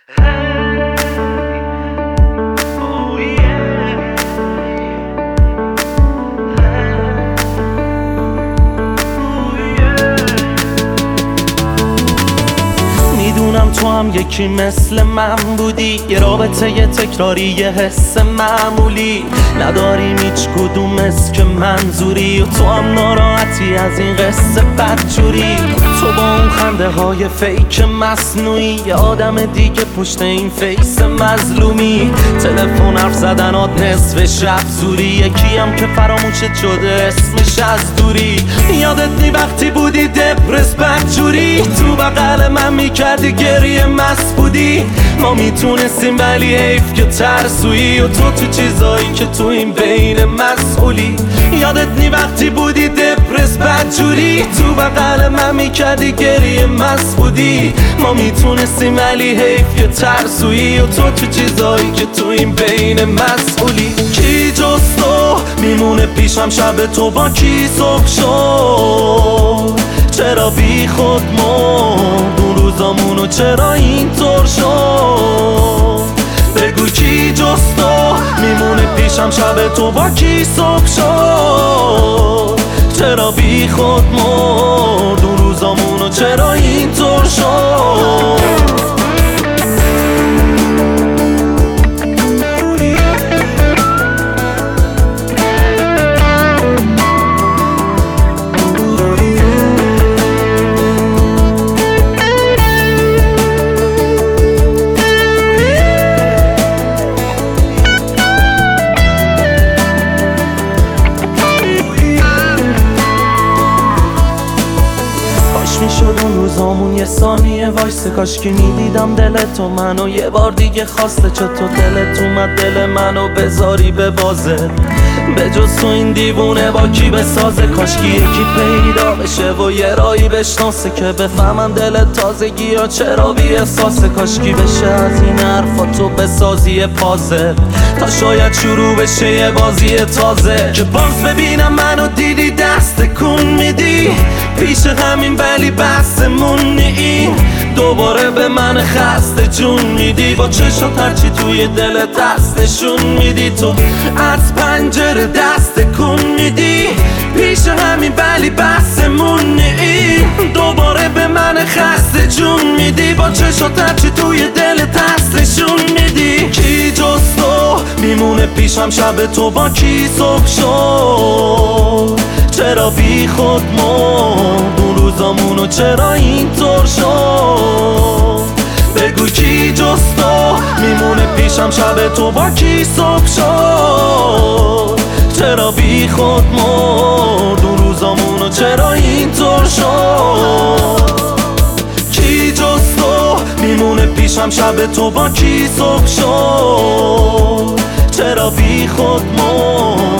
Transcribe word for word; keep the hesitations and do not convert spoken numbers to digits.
میدونم تو هم یکی مثل من بودی، یه رابطه یه تکراری، یه حس معمولی نداریم هیچ کدوم اسم منظوری، و تو هم ناراحتی از این قصه بدجوری. تو با اون خنده های فیک مصنوعی، یه آدم دیگه پشت این فیس مظلومی. تلفن حرف زدنات نصف شب زوری، یکی هم که فراموشت شده اسمش از دوری. یادت نی وقتی بودی دپرس بدجوری، تو بغل من میکردی گریه مست بودی. ما میتونستیم ولی حیف که ترسویی، و تو تو چیزایی که تو این بین مسئولی. یادت نی وقتی بودی دپرس بدجوری، تو بغل من میکردی گریه مست بودی. ما میتونستیم ولی حیف که ترسویی، و تو تو چیزایی که تو این بین مسئولی. کی جز تو میمونه پیشم شب تو با کی صبح شد؟ چرا بی خود مرد اون روزامونو، چرا اینطور شد؟ بگو کی جز تو میمونه پیشم شب تو با کی صبح شد؟ چرا بی خود مرد اون روزامونو، چرا اینطور شد؟ میشد اون روزامون یه ثانیه وایسه، کاش که میدیدم دلتو منو یه بار دیگه خواسته. چطور دلت اومد دل منو بذاری به بازه؟ به جز تو این دیوونه با کی بسازه؟ کاش که یکی پیدا بشه و یه رایی بشناسه، که بفهمم دلت تازگی یا چرا بی احساسه. کاش کی بشه از این حرفا تو بسازی پازه، تا شاید شروع بشه یه بازی تازه. که باز ببینم منو دیدی دست کن میدی پیش همین، ولی بحثمون نی. دوباره به من خسته جون میدی، با چشات هرچی توی دلت هست نشون میدی. تو از پنجره دست کن میدی پیش همین، ولی بحثمون نی. دوباره به من خسته جون میدی، با چشات هرچی توی دلت هست نشون میدی. کی جز تو میمونه پیشم شب تو با کی صبح شد؟ چرا بی خود مرد اون روزامونو، چرا اینطور شد؟ بگو کی جز تو میمونه پیشم شب تو با کی صبح شد؟ چرا بی خود مرد اون روزامونو، چرا اینطور شد؟ کی جز تو میمونه پیشم شب تو با کی صبح شد؟ چرا بی خود مرد